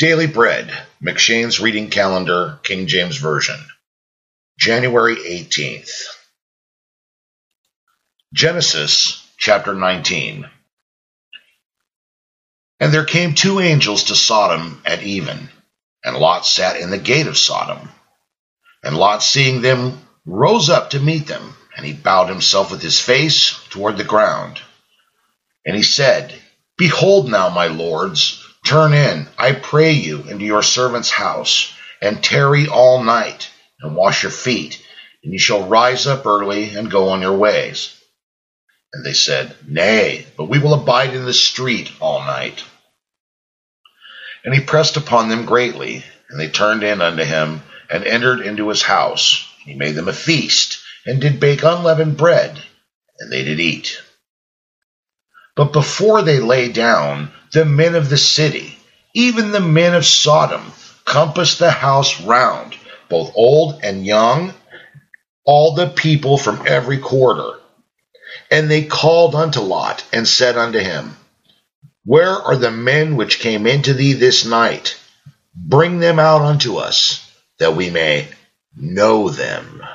Daily Bread, McShane's Reading Calendar, King James Version, January 18th. Genesis chapter 19. And there came two angels to Sodom at even, and Lot sat in the gate of Sodom. And Lot, seeing them, rose up to meet them, and he bowed himself with his face toward the ground. And he said, Behold now, my lords, turn in, I pray you, into your servant's house, and tarry all night, and wash your feet, and you shall rise up early and go on your ways. And they said, Nay, but we will abide in the street all night. And he pressed upon them greatly, and they turned in unto him, and entered into his house. He made them a feast, and did bake unleavened bread, and they did eat. But before they lay down, the men of the city, even the men of Sodom, compassed the house round, both old and young, all the people from every quarter. And they called unto Lot, and said unto him, Where are the men which came into thee this night? Bring them out unto us, that we may know them.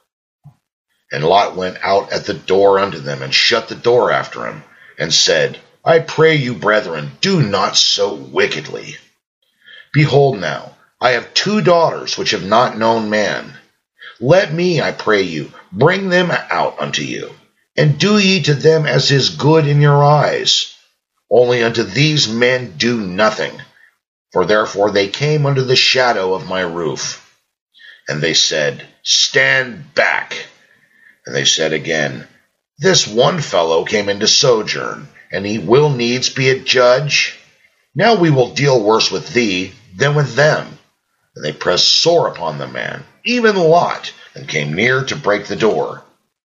And Lot went out at the door unto them, and shut the door after him, and said, I pray you, brethren, do not so wickedly. Behold now, I have two daughters which have not known man. Let me, I pray you, bring them out unto you, and do ye to them as is good in your eyes. Only unto these men do nothing, for therefore they came under the shadow of my roof. And they said, Stand back. And they said again, This one fellow came into sojourn, and he will needs be a judge. Now we will deal worse with thee than with them. And they pressed sore upon the man, even Lot, and came near to break the door.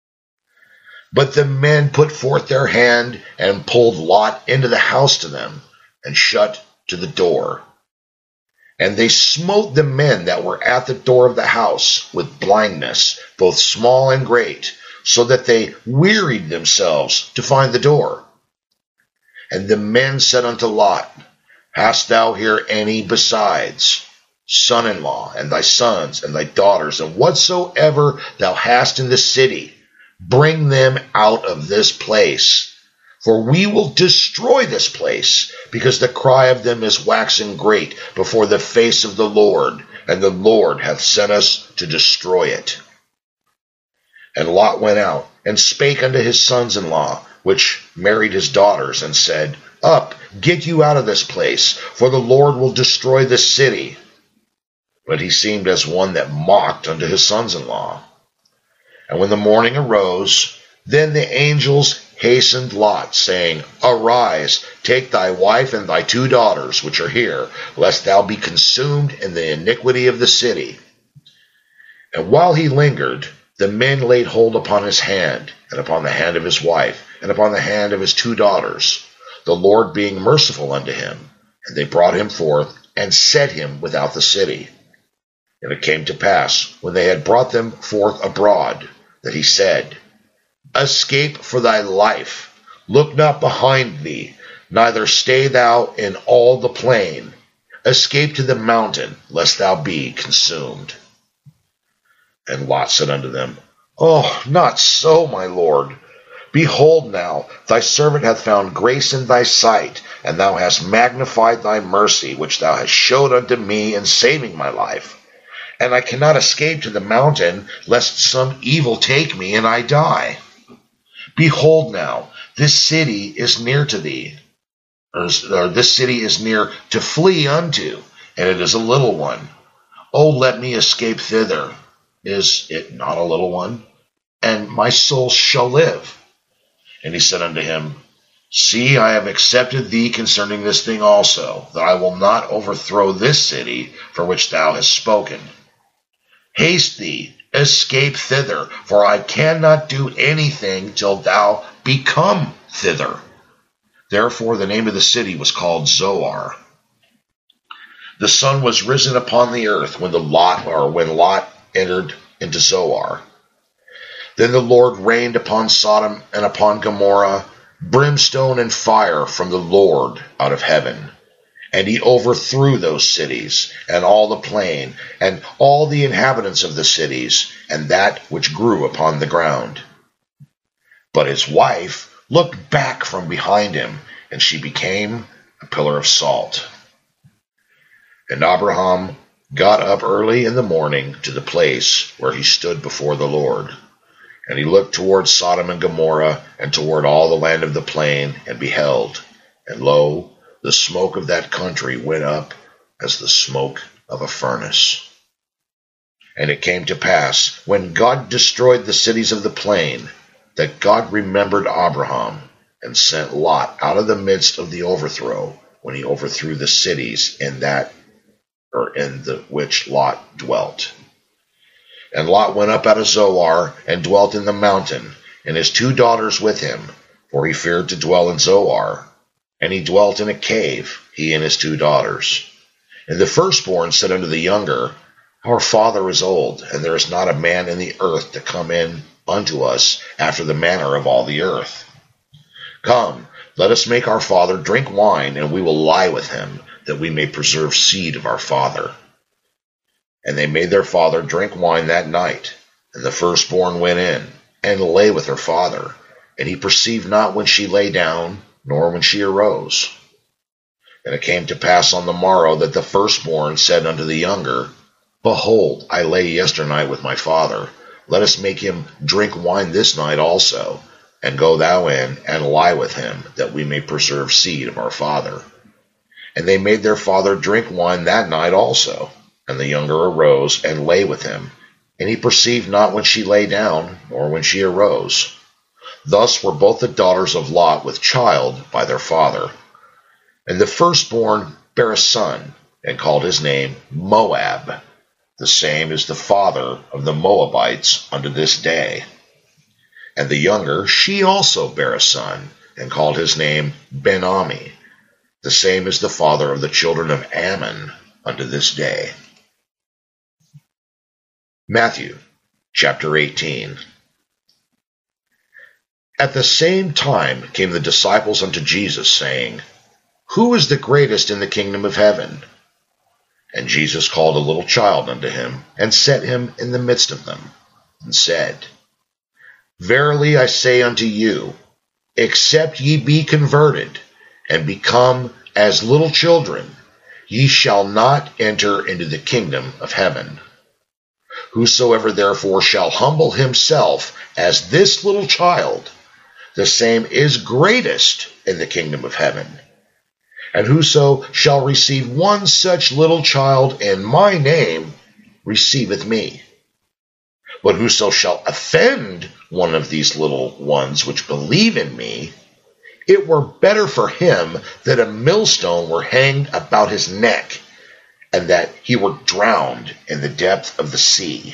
But the men put forth their hand, and pulled Lot into the house to them, and shut to the door. And they smote the men that were at the door of the house with blindness, both small and great, so that they wearied themselves to find the door. And the men said unto Lot, Hast thou here any besides, son-in-law, and thy sons, and thy daughters, and whatsoever thou hast in the city? Bring them out of this place, for we will destroy this place, because the cry of them is waxen great before the face of the Lord, and the Lord hath sent us to destroy it. And Lot went out, and spake unto his sons-in-law, which married his daughters, and said, Up, get you out of this place, for the Lord will destroy this city. But he seemed as one that mocked unto his sons-in-law. And when the morning arose, then the angels hastened Lot, saying, Arise, take thy wife and thy two daughters, which are here, lest thou be consumed in the iniquity of the city. And while he lingered, the men laid hold upon his hand, and upon the hand of his wife, and upon the hand of his two daughters, the Lord being merciful unto him. And they brought him forth, and set him without the city. And it came to pass, when they had brought them forth abroad, that he said, Escape for thy life, look not behind thee, neither stay thou in all the plain. Escape to the mountain, lest thou be consumed. And Lot said unto them, Oh, not so, my lord. Behold now, thy servant hath found grace in thy sight, and thou hast magnified thy mercy, which thou hast showed unto me in saving my life. And I cannot escape to the mountain, lest some evil take me, and I die. Behold now, this city is near to thee, or this city is near to flee unto, and it is a little one. O let me escape thither. Is it not a little one? And my soul shall live. And he said unto him, See, I have accepted thee concerning this thing also, that I will not overthrow this city for which thou hast spoken. Haste thee, escape thither, for I cannot do anything till thou become thither. Therefore the name of the city was called Zoar. The sun was risen upon the earth when Lot entered into Zoar. Then the Lord rained upon Sodom and upon Gomorrah brimstone and fire from the Lord out of heaven. And he overthrew those cities, and all the plain, and all the inhabitants of the cities, and that which grew upon the ground. But his wife looked back from behind him, and she became a pillar of salt. And Abraham got up early in the morning to the place where he stood before the Lord. And he looked toward Sodom and Gomorrah, and toward all the land of the plain, and beheld, and lo, the smoke of that country went up as the smoke of a furnace. And it came to pass, when God destroyed the cities of the plain, that God remembered Abraham, and sent Lot out of the midst of the overthrow, when he overthrew the cities in the which Lot dwelt. And Lot went up out of Zoar, and dwelt in the mountain, and his 2 daughters with him, for he feared to dwell in Zoar. And he dwelt in a cave, he and his 2 daughters. And the firstborn said unto the younger, Our father is old, and there is not a man in the earth to come in unto us after the manner of all the earth. Come, let us make our father drink wine, and we will lie with him, that we may preserve seed of our father. And they made their father drink wine that night. And the firstborn went in, and lay with her father. And he perceived not when she lay down, nor when she arose. And it came to pass on the morrow that the firstborn said unto the younger, Behold, I lay yesternight with my father. Let us make him drink wine this night also, and go thou in, and lie with him, that we may preserve seed of our father. And they made their father drink wine that night also. And the younger arose, and lay with him. And he perceived not when she lay down, nor when she arose. Thus were both the daughters of Lot with child by their father. And the firstborn bare a son, and called his name Moab. The same is the father of the Moabites unto this day. And the younger, she also bare a son, and called his name Ben-Ammi. The same is the father of the children of Ammon unto this day. Matthew chapter 18. At the same time came the disciples unto Jesus, saying, Who is the greatest in the kingdom of heaven? And Jesus called a little child unto him, and set him in the midst of them, and said, Verily I say unto you, except ye be converted, and become as little children, ye shall not enter into the kingdom of heaven. Whosoever therefore shall humble himself as this little child, the same is greatest in the kingdom of heaven. And whoso shall receive one such little child in my name receiveth me. But whoso shall offend one of these little ones which believe in me, it were better for him that a millstone were hanged about his neck, and that he were drowned in the depth of the sea.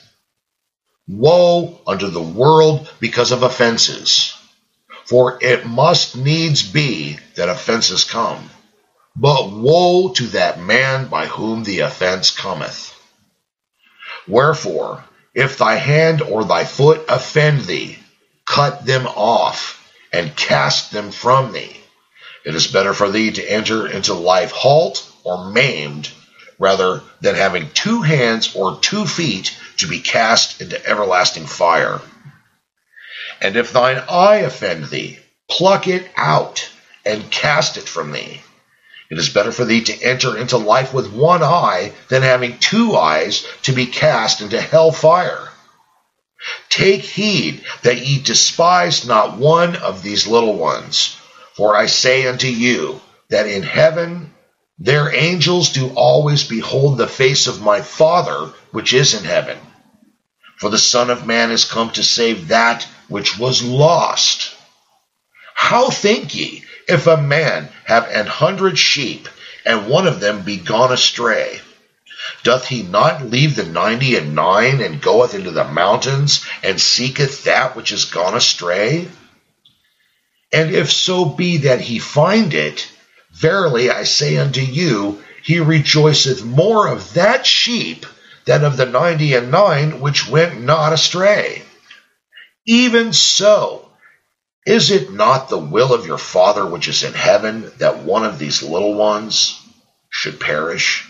Woe unto the world because of offenses! For it must needs be that offenses come. But woe to that man by whom the offense cometh. Wherefore, if thy hand or thy foot offend thee, cut them off, and cast them from thee. It is better for thee to enter into life halt or maimed, rather than having 2 hands or 2 feet to be cast into everlasting fire. And if thine eye offend thee, pluck it out, and cast it from thee. It is better for thee to enter into life with 1 eye, than having 2 eyes to be cast into hell fire. Take heed that ye despise not one of these little ones. For I say unto you, that in heaven their angels do always behold the face of my Father which is in heaven. For the Son of Man is come to save that which was lost. How think ye, if a man have 100 sheep, and one of them be gone astray? Doth he not leave the 99, and goeth into the mountains, and seeketh that which is gone astray? And if so be that he find it, verily I say unto you, he rejoiceth more of that sheep than of the 99 which went not astray. Even so, is it not the will of your Father which is in heaven, that one of these little ones, should perish.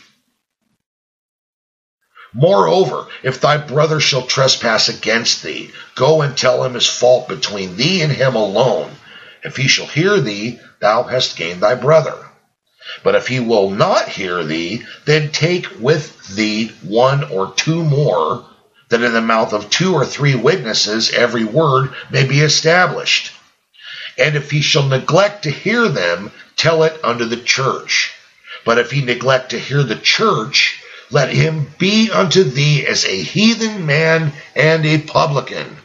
Moreover, if thy brother shall trespass against thee, go and tell him his fault between thee and him alone. If he shall hear thee, thou hast gained thy brother. But if he will not hear thee, then take with thee 1 or 2 more, that in the mouth of 2 or 3 witnesses every word may be established. And if he shall neglect to hear them, tell it unto the church. But if he neglect to hear the church, let him be unto thee as a heathen man and a publican.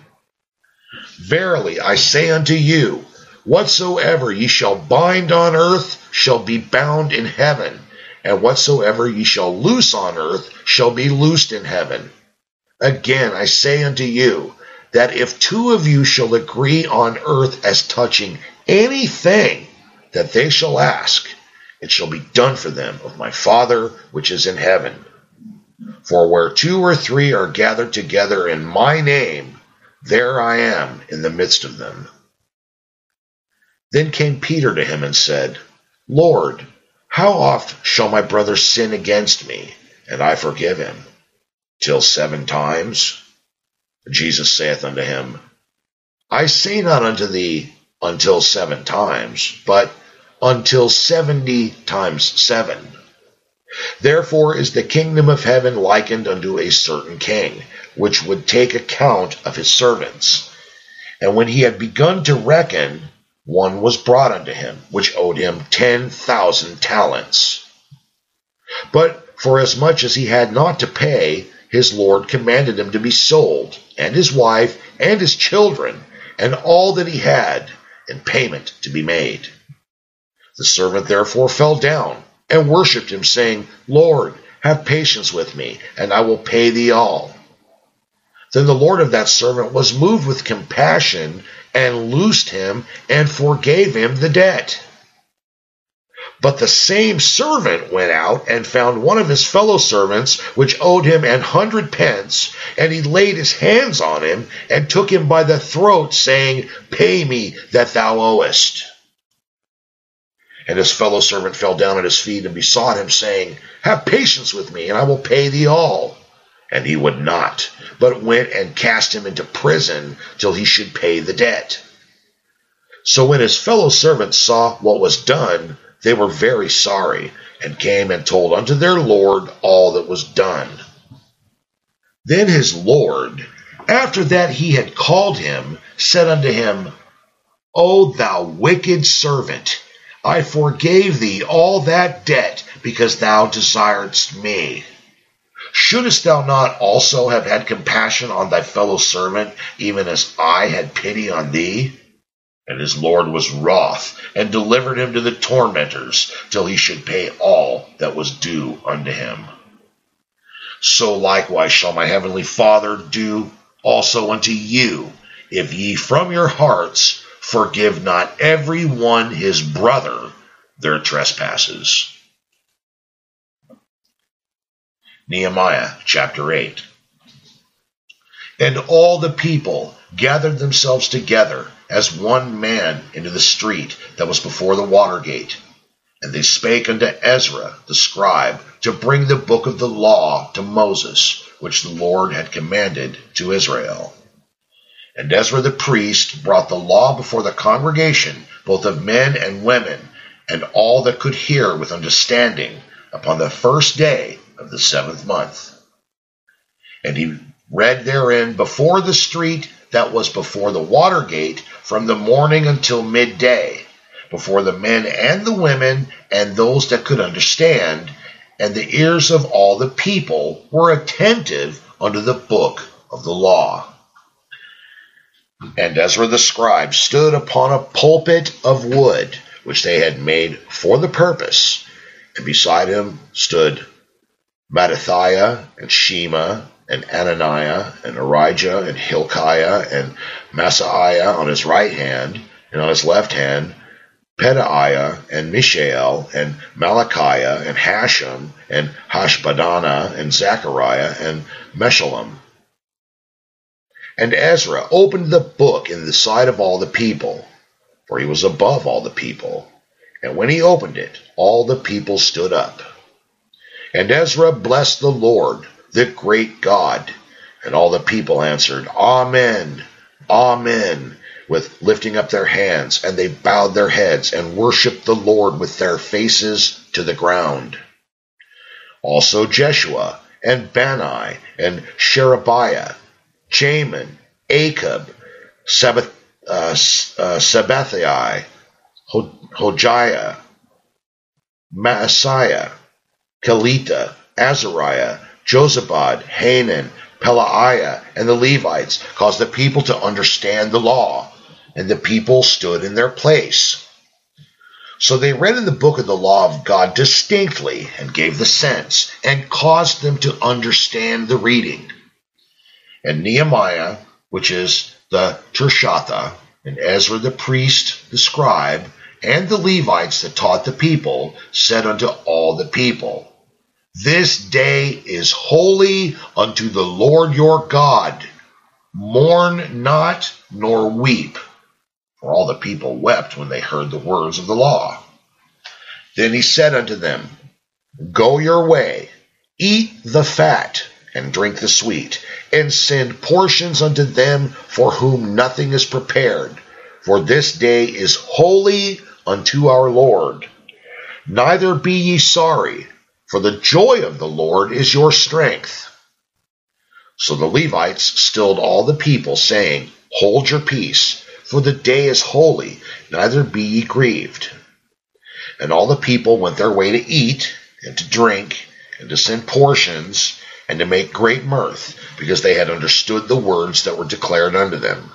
Verily I say unto you, whatsoever ye shall bind on earth shall be bound in heaven, and whatsoever ye shall loose on earth shall be loosed in heaven. Again I say unto you, that if 2 of you shall agree on earth as touching anything that they shall ask, it shall be done for them of my Father which is in heaven. For where 2 or 3 are gathered together in my name, there I am in the midst of them. Then came Peter to him and said, Lord, how oft shall my brother sin against me, and I forgive him? Till 7 times? Jesus saith unto him, I say not unto thee until 7 times, but until 70 times 7. Therefore is the kingdom of heaven likened unto a certain king, which would take account of his servants. And when he had begun to reckon, one was brought unto him, which owed him 10,000 talents. But forasmuch as he had not to pay, his Lord commanded him to be sold, and his wife, and his children, and all that he had, and payment to be made. The servant therefore fell down, and worshipped him, saying, Lord, have patience with me, and I will pay thee all. Then the Lord of that servant was moved with compassion, and loosed him, and forgave him the debt. But the same servant went out, and found one of his fellow servants, which owed him 100 pence, and he laid his hands on him, and took him by the throat, saying, Pay me that thou owest. And his fellow servant fell down at his feet, and besought him, saying, Have patience with me, and I will pay thee all. And he would not, but went and cast him into prison till he should pay the debt. So when his fellow servants saw what was done, they were very sorry, and came and told unto their Lord all that was done. Then his Lord, after that he had called him, said unto him, O thou wicked servant, I forgave thee all that debt, because thou desiredst me. Shouldest thou not also have had compassion on thy fellow servant, even as I had pity on thee? And his Lord was wroth, and delivered him to the tormentors, till he should pay all that was due unto him. So likewise shall my heavenly Father do also unto you, if ye from your hearts forgive not every one his brother their trespasses. Nehemiah chapter 8. And all the people gathered themselves together as one man into the street that was before the water gate. And they spake unto Ezra the scribe to bring the book of the law to Moses, which the Lord had commanded to Israel. And Ezra the priest brought the law before the congregation, both of men and women, and all that could hear with understanding, upon the first day of the 7th month. And he read therein before the street that was before the water gate, from the morning until midday, before the men and the women, and those that could understand, and the ears of all the people were attentive unto the book of the law. And Ezra the scribe stood upon a pulpit of wood, which they had made for the purpose, and beside him stood Mattithiah, and Shema, and Ananiah, and Arijah, and Hilkiah, and Maaseiah on his right hand, and on his left hand Pedaiah, and Mishael, and Malachiah, and Hashem, and Hashbaddanah, and Zechariah, and Meshullam. And Ezra opened the book in the sight of all the people, for he was above all the people. And when he opened it, all the people stood up. And Ezra blessed the Lord, the great God. And all the people answered, Amen, Amen, with lifting up their hands. And they bowed their heads and worshipped the Lord with their faces to the ground. Also Jeshua and Bani and Sherebiah, Jamin, Achab, Sabbethai, Hodiah, Maaseiah, Kelita, Azariah, Jozabad, Hanan, Pelaiah, and the Levites caused the people to understand the law, and the people stood in their place. So they read in the book of the law of God distinctly and gave the sense and caused them to understand the reading. And Nehemiah, which is the Tirshatha, and Ezra the priest, the scribe, and the Levites that taught the people, said unto all the people, This day is holy unto the Lord your God. Mourn not nor weep. For all the people wept when they heard the words of the law. Then he said unto them, Go your way, eat the fat, and drink the sweet, and send portions unto them for whom nothing is prepared. For this day is holy unto our Lord. Neither be ye sorry, for the joy of the Lord is your strength. So the Levites stilled all the people, saying, Hold your peace, for the day is holy, neither be ye grieved. And all the people went their way to eat, and to drink, and to send portions, and to make great mirth, because they had understood the words that were declared unto them.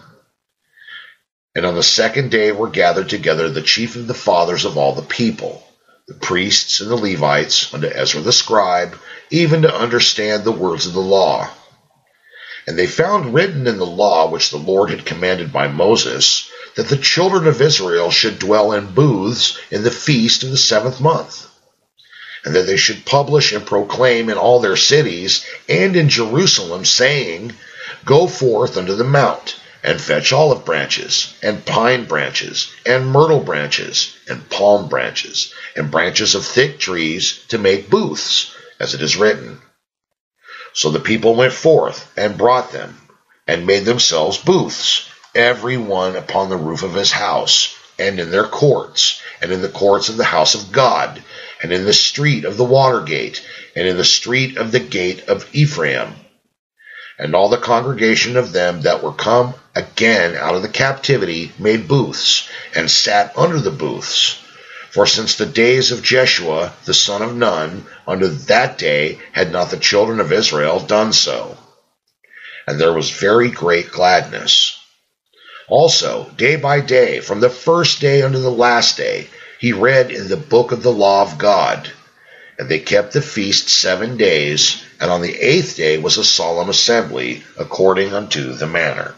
And on the second day were gathered together the chief of the fathers of all the people, the priests and the Levites, unto Ezra the scribe, even to understand the words of the law. And they found written in the law which the Lord had commanded by Moses, that the children of Israel should dwell in booths in the feast of the 7th month, and that they should publish and proclaim in all their cities and in Jerusalem, saying, Go forth unto the mount, and fetch olive branches, and pine branches, and myrtle branches, and palm branches, and branches of thick trees, to make booths, as it is written. So the people went forth, and brought them, and made themselves booths, every one upon the roof of his house, and in their courts, and in the courts of the house of God, and in the street of the water gate, and in the street of the gate of Ephraim. And all the congregation of them that were come again out of the captivity made booths, and sat under the booths. For since the days of Jeshua the son of Nun, unto that day had not the children of Israel done so. And there was very great gladness. Also, day by day, from the first day unto the last day, he read in the book of the law of God. And they kept the feast 7 days, and on the 8th day was a solemn assembly, according unto the manner.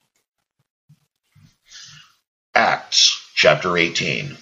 Acts chapter 18.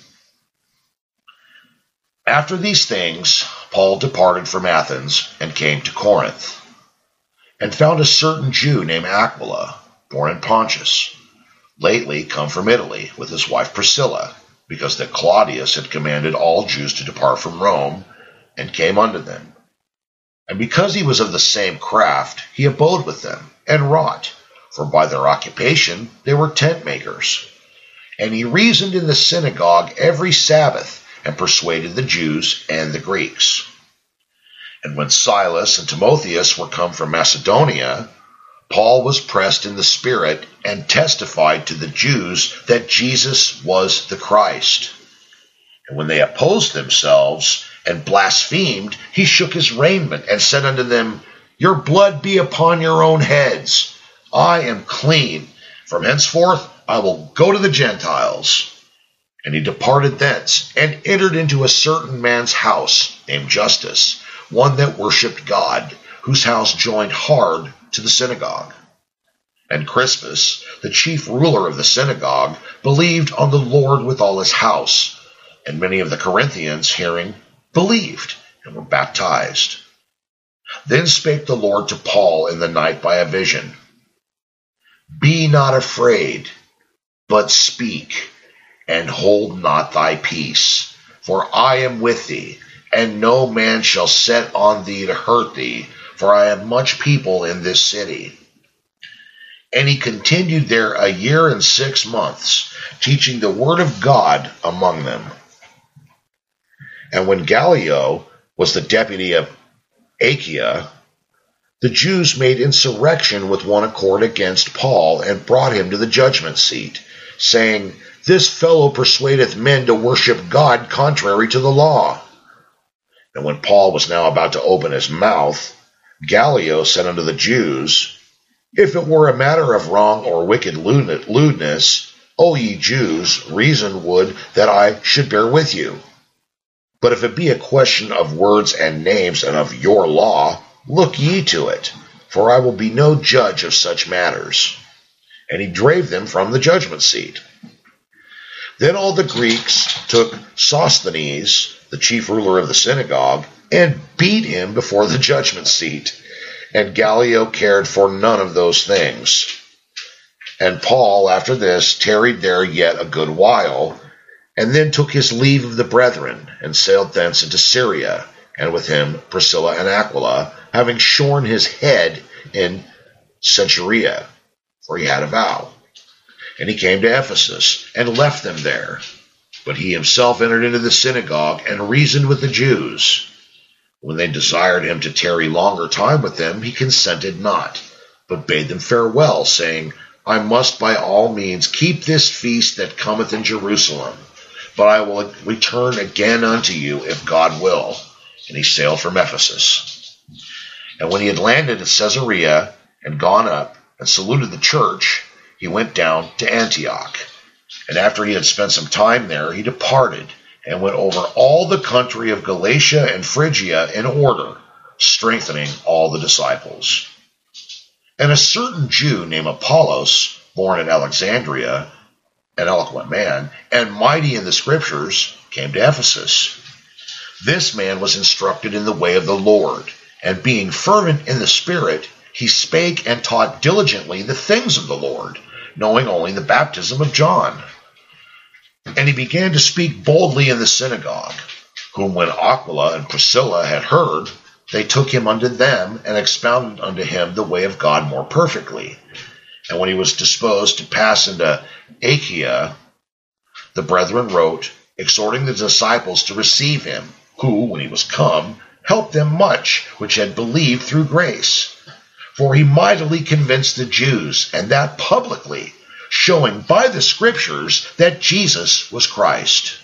After these things, Paul departed from Athens, and came to Corinth, and found a certain Jew named Aquila, born in Pontus, lately come from Italy, with his wife Priscilla, because that Claudius had commanded all Jews to depart from Rome, and came unto them. And because he was of the same craft, he abode with them, and wrought, for by their occupation they were tent makers. And he reasoned in the synagogue every Sabbath, and persuaded the Jews and the Greeks. And when Silas and Timotheus were come from Macedonia, Paul was pressed in the Spirit, and testified to the Jews that Jesus was the Christ. And when they opposed themselves and blasphemed, he shook his raiment, and said unto them, Your blood be upon your own heads. I am clean. From henceforth I will go to the Gentiles. And he departed thence, and entered into a certain man's house, named Justus, one that worshipped God, whose house joined hard to the synagogue. And Crispus, the chief ruler of the synagogue, believed on the Lord with all his house. And many of the Corinthians, hearing, believed, and were baptized. Then spake the Lord to Paul in the night by a vision, Be not afraid, but speak, and hold not thy peace, for I am with thee, and no man shall set on thee to hurt thee, for I have much people in this city. And he continued there 1 year and 6 months, teaching the word of God among them. And when Gallio was the deputy of Achaia, the Jews made insurrection with one accord against Paul, and brought him to the judgment seat, saying, This fellow persuadeth men to worship God contrary to the law. And when Paul was now about to open his mouth, Gallio said unto the Jews, If it were a matter of wrong or wicked lewdness, O ye Jews, reason would that I should bear with you. But if it be a question of words and names and of your law, look ye to it, for I will be no judge of such matters. And he drave them from the judgment seat. Then all the Greeks took Sosthenes, the chief ruler of the synagogue, and beat him before the judgment seat. And Gallio cared for none of those things. And Paul, after this, tarried there yet a good while, and then took his leave of the brethren, and sailed thence into Syria, and with him Priscilla and Aquila, having shorn his head in Caesarea, for he had a vow. And he came to Ephesus, and left them there. But he himself entered into the synagogue, and reasoned with the Jews. When they desired him to tarry longer time with them, he consented not, but bade them farewell, saying, I must by all means keep this feast that cometh in Jerusalem, but I will return again unto you, if God will. And he sailed from Ephesus. And when he had landed at Caesarea, and gone up, and saluted the church, he went down to Antioch. And after he had spent some time there, he departed, and went over all the country of Galatia and Phrygia in order, strengthening all the disciples. And a certain Jew named Apollos, born in Alexandria, an eloquent man, and mighty in the Scriptures, came to Ephesus. This man was instructed in the way of the Lord, and being fervent in the Spirit, he spake and taught diligently the things of the Lord, knowing only the baptism of John. And he began to speak boldly in the synagogue, whom when Aquila and Priscilla had heard, they took him unto them, and expounded unto him the way of God more perfectly. And when he was disposed to pass into Achaia, the brethren wrote, exhorting the disciples to receive him, who, when he was come, helped them much which had believed through grace. For he mightily convinced the Jews, and that publicly, showing by the Scriptures that Jesus was Christ.